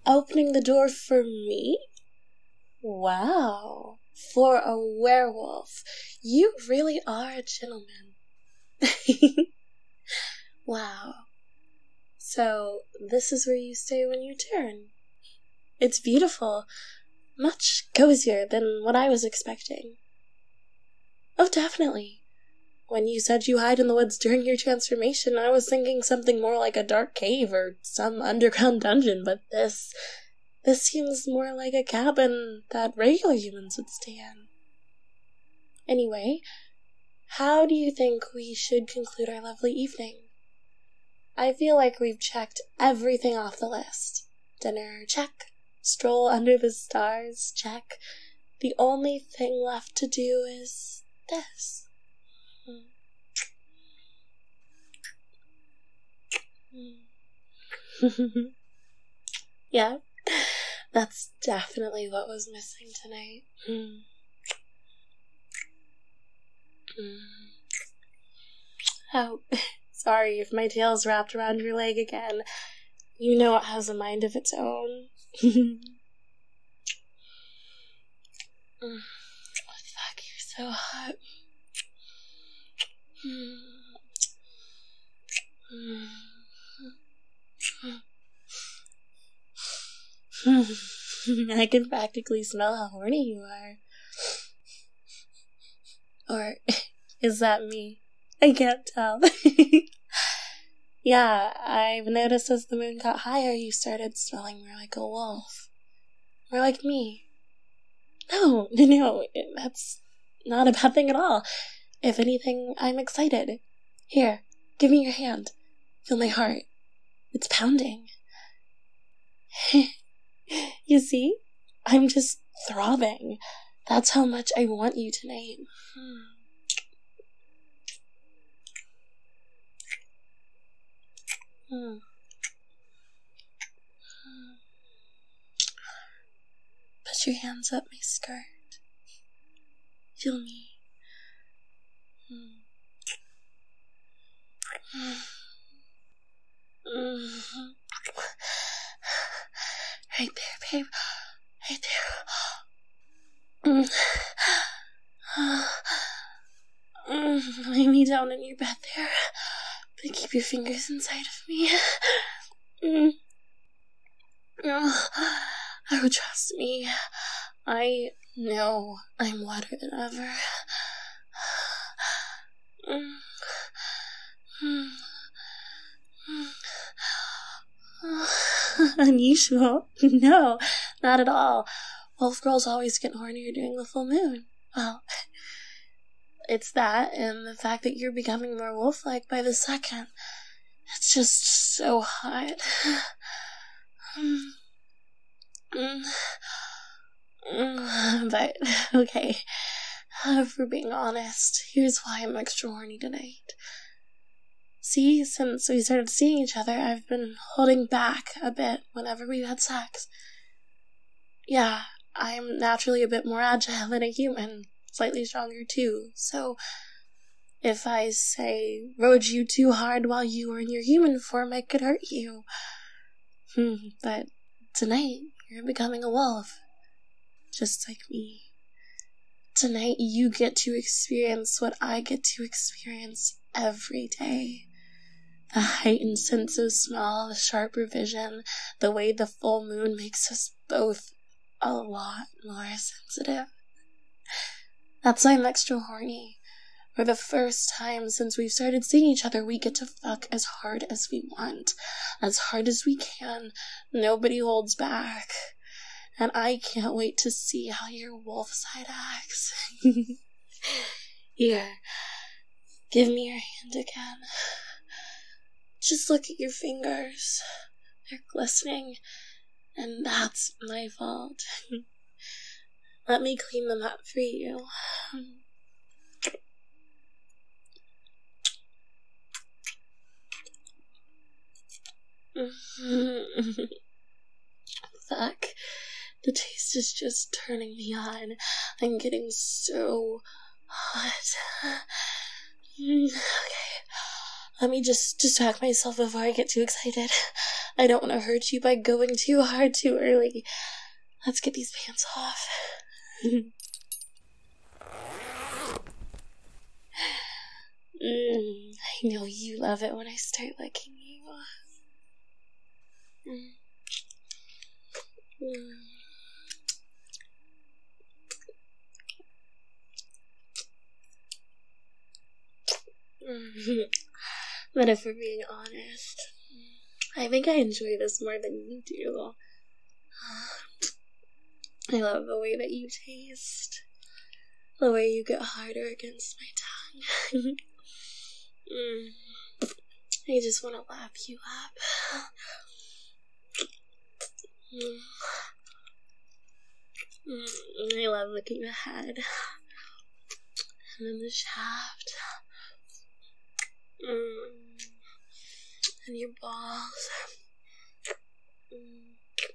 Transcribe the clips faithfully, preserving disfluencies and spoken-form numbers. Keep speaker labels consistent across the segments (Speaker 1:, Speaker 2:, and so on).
Speaker 1: Opening the door for me? Wow. For a werewolf. You really are a gentleman. Wow. So, this is where you stay when you turn. It's beautiful. Much cozier than what I was expecting. Oh, definitely. When you said you hide in the woods during your transformation, I was thinking something more like a dark cave or some underground dungeon, but this... This seems more like a cabin that regular humans would stay in. Anyway, how do you think we should conclude our lovely evening? I feel like we've checked everything off the list. Dinner, check. Stroll under the stars, check. The only thing left to do is this. Yeah, that's definitely what was missing tonight. Mm. Mm. Oh, sorry if my tail's wrapped around your leg again. You know it has a mind of its own. Mm. Fuck, you're so hot. Mm. Mm. I can practically smell how horny you are. Or is that me? I can't tell. Yeah, I've noticed as the moon got higher, you started smelling more like a wolf. More like me. No, no, no, that's not a bad thing at all. If anything, I'm excited. Here, give me your hand. Feel my heart. It's pounding. You see? I'm just throbbing. That's how much I want you tonight. Hmm. Put your hands up my skirt. Feel me. Right there, babe. Right there. Lay me down in your bed there. But keep your fingers inside of me. Oh, trust me. I know I'm wetter than ever. Unusual? No, not at all. Wolf girls always get hornier during the full moon. Well, it's that and the fact that you're becoming more wolf-like by the second. It's just so hot. But, okay, if we're being honest, here's why I'm extra horny tonight. See, since we started seeing each other, I've been holding back a bit whenever we've had sex. Yeah, I'm naturally a bit more agile than a human, slightly stronger too, so if I, say, rode you too hard while you were in your human form, I could hurt you. But tonight, you're becoming a wolf, just like me. Tonight, you get to experience what I get to experience every day. The heightened sense of smell, the sharper vision, the way the full moon makes us both a lot more sensitive. That's why I'm extra horny. For the first time since we've started seeing each other, we get to fuck as hard as we want. As hard as we can. Nobody holds back. And I can't wait to see how your wolf side acts. Here. Give me your hand again. Just look at your fingers. They're glistening. And that's my fault. Let me clean them up for you. Fuck. The taste is just turning me on. I'm getting so hot. Okay. Let me just distract myself before I get too excited. I don't want to hurt you by going too hard too early. Let's get these pants off. mm, I know you love it when I start licking you. Mm. Mm. But if we're being honest, I think I enjoy this more than you do. I love the way that you taste, the way you get harder against my tongue. mm. I just want to lap you up. mm. Mm. I love licking the head, and then the shaft, mm. and your balls. Mm.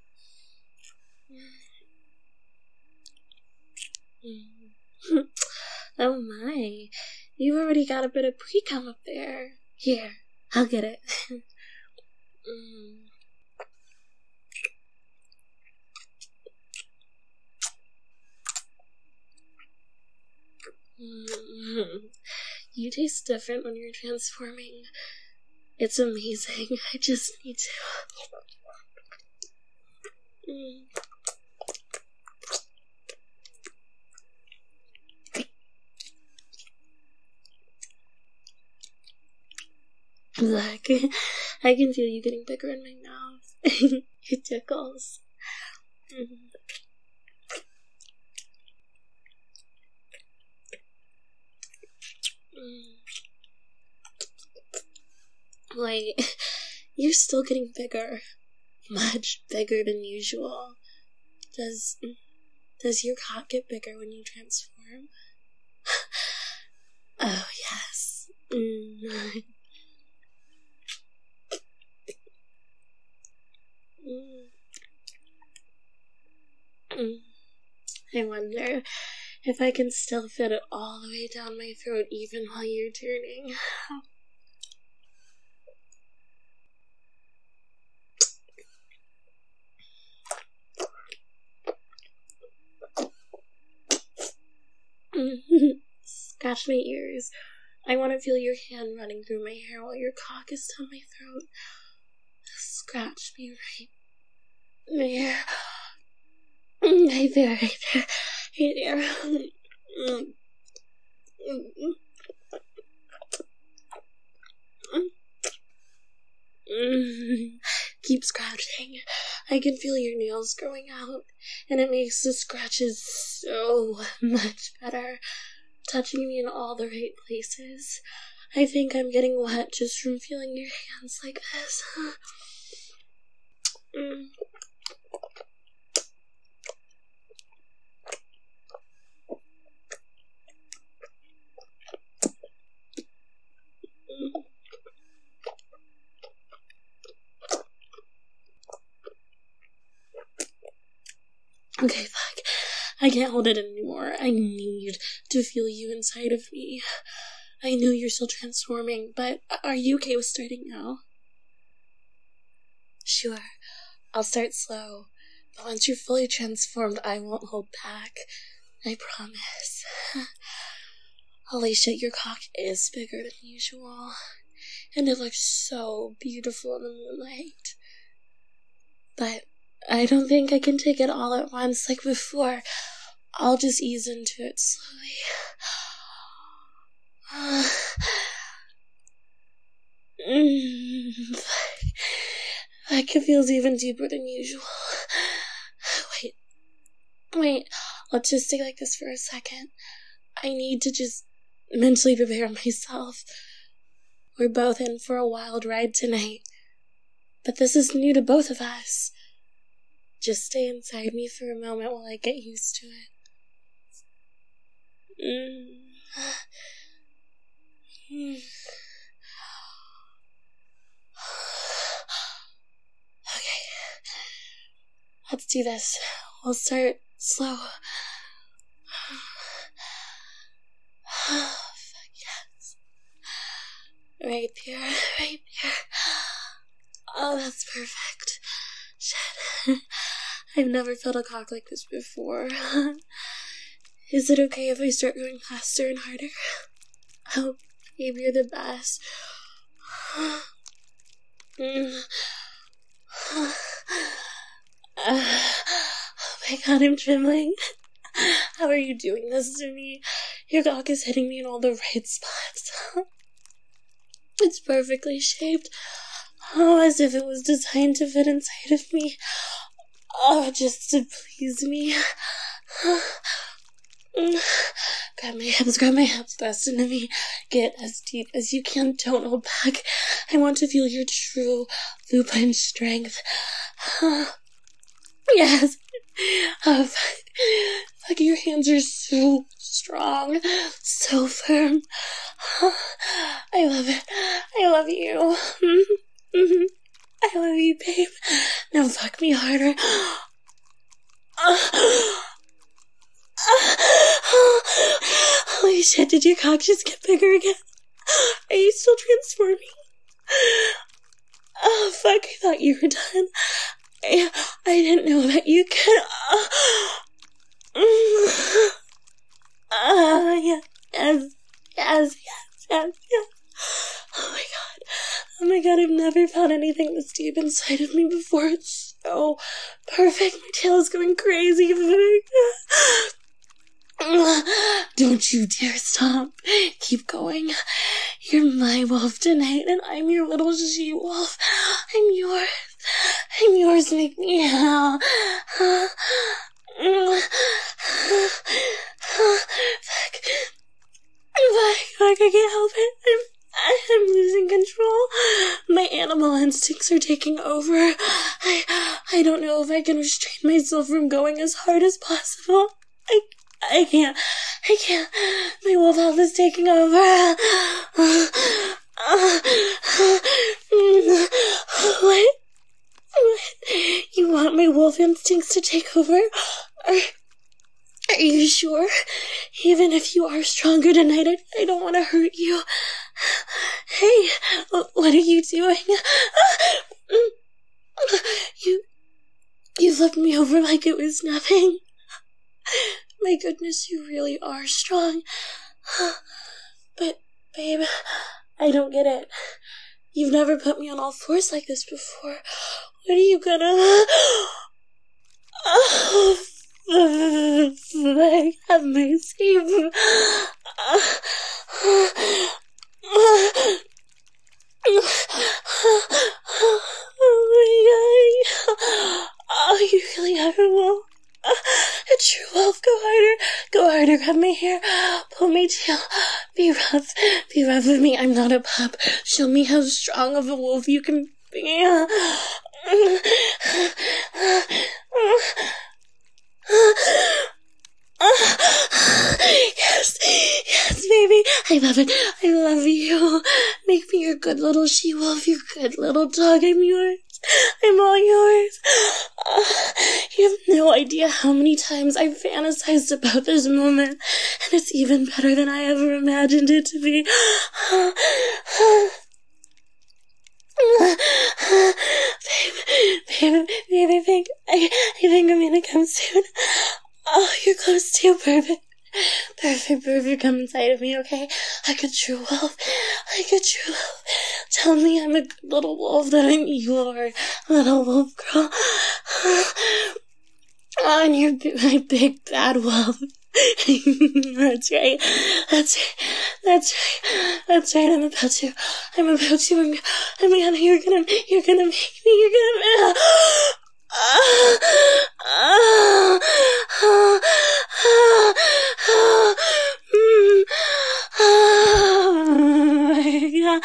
Speaker 1: Mm. Oh my, you've already got a bit of pre-cum up there. Here, I'll get it. mm. Mm. You taste different when you're transforming. It's amazing. I just need to. Mm. Look, I can feel you getting bigger in my mouth. It tickles. Mm. Mm. Wait, you're still getting bigger. Much bigger than usual. Does, does your cock get bigger when you transform? Oh, yes. Mm. Mm. I wonder if I can still fit it all the way down my throat even while you're turning. Scratch my ears. I want to feel your hand running through my hair while your cock is down my throat. Scratch me right there. Right there, right there, right there. Keep scratching. I can feel your nails growing out, and it makes the scratches so much better, touching me in all the right places. I think I'm getting wet just from feeling your hands like this. mm. Okay, fuck. I can't hold it anymore. I need to feel you inside of me. I know you're still transforming, but are you okay with starting now? Sure. I'll start slow, but once you're fully transformed, I won't hold back. I promise. Holy shit, your cock is bigger than usual, and it looks so beautiful in the moonlight. But I don't think I can take it all at once like before. I'll just ease into it slowly. Like it feels even deeper than usual. Wait, wait, let's just stay like this for a second. I need to just mentally prepare myself. We're both in for a wild ride tonight, but this is new to both of us. Just stay inside me for a moment while I get used to it. Mm. Mm. Okay, let's do this. We'll start slow. Oh, fuck yes. right there, right there. Oh, that's perfect. Shit. I've never felt a cock like this before. Is it okay if I start going faster and harder? Oh, babe, you're the best. Mm. Oh my god, I'm trembling. How are you doing this to me? Your cock is hitting me in all the right spots. It's perfectly shaped. Oh, as if it was designed to fit inside of me. Oh, just to please me. Grab my hips, grab my hips, press into me. Get as deep as you can, don't hold back. I want to feel your true lupine strength. Yes. Oh, fuck. Fuck, your hands are so strong, so firm. I love it. I love you. Mm-hmm. I love you, babe. Now fuck me harder. Holy shit, did your cock just get bigger again? Are you still transforming? Oh, fuck, I thought you were done. I, I didn't know that you could. Oh, uh, yeah, yes, yes, yes, yes, yes. Oh my god. Oh my god, I've never felt anything this deep inside of me before. It's so perfect. My tail is going crazy. Don't you dare stop. Keep going. You're my wolf tonight, and I'm your little she-wolf. I'm yours. I'm yours. Make me howl. Fuck. Fuck. Fuck. I can't help it. I'm I'm losing control. My animal instincts are taking over. I I don't know if I can restrain myself from going as hard as possible. I I can't. I can't. My wolf elf is taking over. What? What? You want my wolf instincts to take over? Are, are you sure? Even if you are stronger tonight, I, I don't want to hurt you. Hey, what are you doing? You, you looked me over like it was nothing. My goodness, you really are strong. But, babe, I don't get it. You've never put me on all fours like this before. What are you gonna... Oh, I have mercy. Oh my god. Oh, you really are a wolf. A true wolf. Go harder. Go harder. Grab my hair. Pull my tail. Be rough. Be rough with me. I'm not a pup. Show me how strong of a wolf you can be. Yes, yes, baby. I love it. I love you. Make me your good little she-wolf, your good little dog. I'm yours. I'm all yours. Uh, you have no idea how many times I've fantasized about this moment, and it's even better than I ever imagined it to be. Babe, babe, babe, I think, I, I think I'm gonna come soon. Oh, you're close too. Perfect. Perfect, perfect. Come inside of me, okay? Like a true wolf. Like a true wolf. Tell me I'm a good little wolf, that I'm your little wolf girl. Oh, and you're my big bad wolf. That's right. That's right. That's right. That's right. I'm about to. I'm about to. I'm, I'm gonna. You're gonna. You're gonna make me. You're gonna. Uh, uh, uh, uh, uh, mm, oh my god.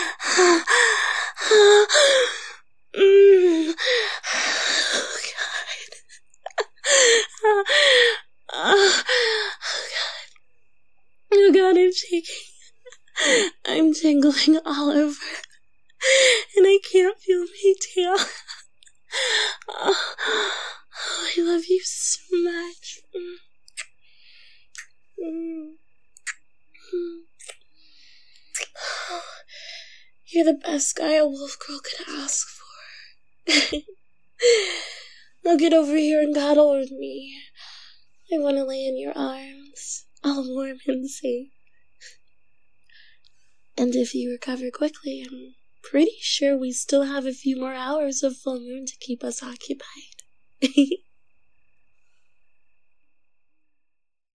Speaker 1: Mm, oh god. Oh, oh god. Oh god, I'm shaking. I'm tingling all over. And I can't feel my tail. Oh, oh, I love you so much. Mm. Mm. Oh, You're the best guy a wolf girl could ask for. Now get over here and cuddle with me. I want to lay in your arms, all warm and safe. And if you recover quickly, I'm pretty sure we still have a few more hours of full moon to keep us occupied.